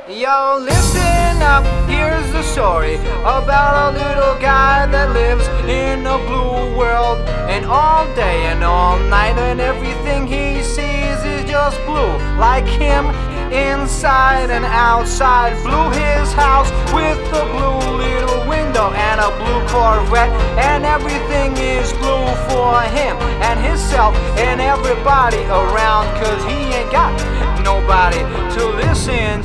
Yo, listen up, here's the story about a little guy that lives in a blue world. And all day and all night, and everything he sees is just blue. Like him, inside and outside. Blue his house with a blue little window and a blue Corvette. And everything is blue for him and himself and everybody around, 'cause he ain't got nobody to listen.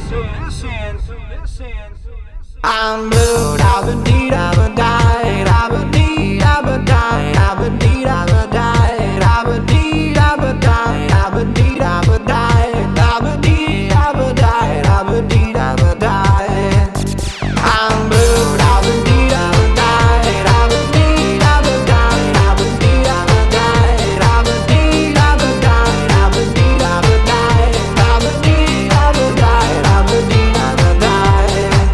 I'm blue, da-ba-dee, da-ba-die, da-ba-dee, da-ba-die, da-ba-dee, da-ba-die, da-ba-dee, da-ba-die, da-ba-dee, da-ba-die, da-ba-dee, da-ba-die, da-ba-dee, da-ba-die. I'm blue, da-ba-dee, da-ba-die, da-ba-dee, da-ba-die, da-ba-dee, da-ba-die, da-ba-dee, da-ba-die, da-ba-dee, da-ba-die, da-ba-dee, da-ba-die, da-ba-dee, da-ba-die.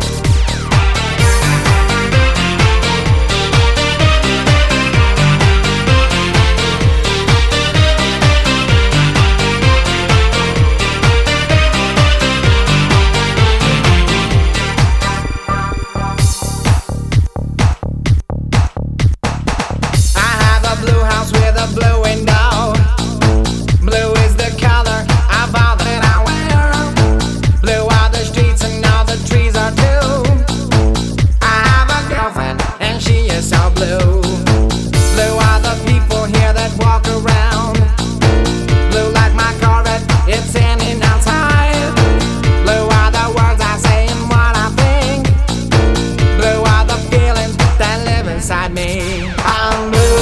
Blue house with a blue window. Blue is the color of all that I wear. Blue are the streets and all the trees are too. I have a girlfriend and she is so blue. Blue are the people here that walk around. Blue like my Corvette, it's in and outside. Blue are the words I say and what I think. Blue are the feelings that live inside me. I'm blue.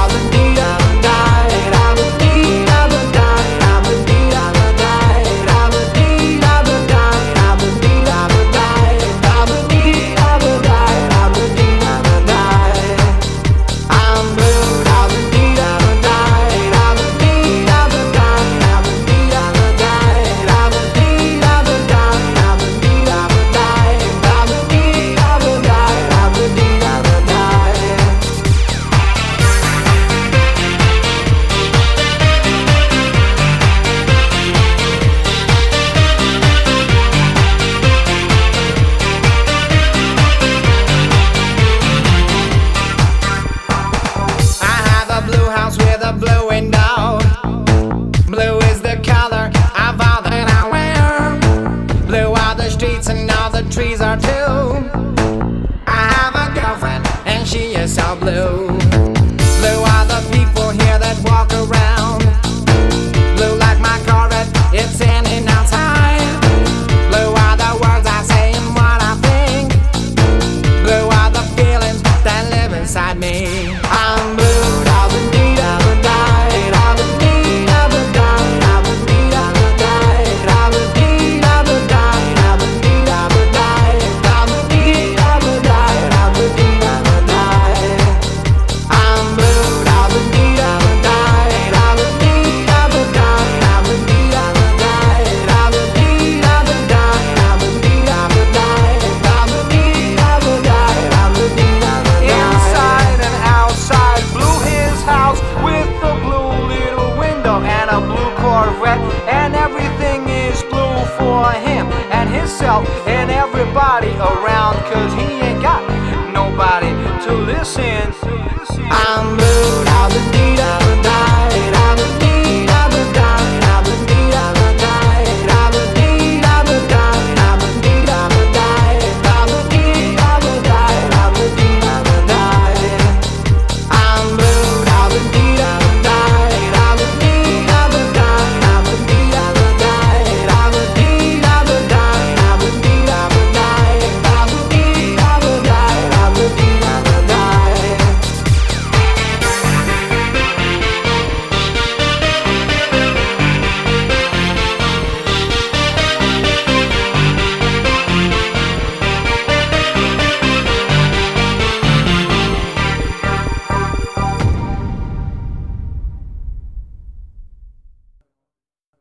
With a blue window. Blue is the color of all that I wear. Blue are the streets and all the trees are too. I have a girlfriend and she is so blue. Blue are the people here that walk around. Blue like my Corvette, it's in and outside. Blue are the words I say and what I think. Blue are the feelings that live inside me. I'm blue. And everything is blue for him and himself and everybody around, 'cause he ain't got nobody to listen. I'm blue,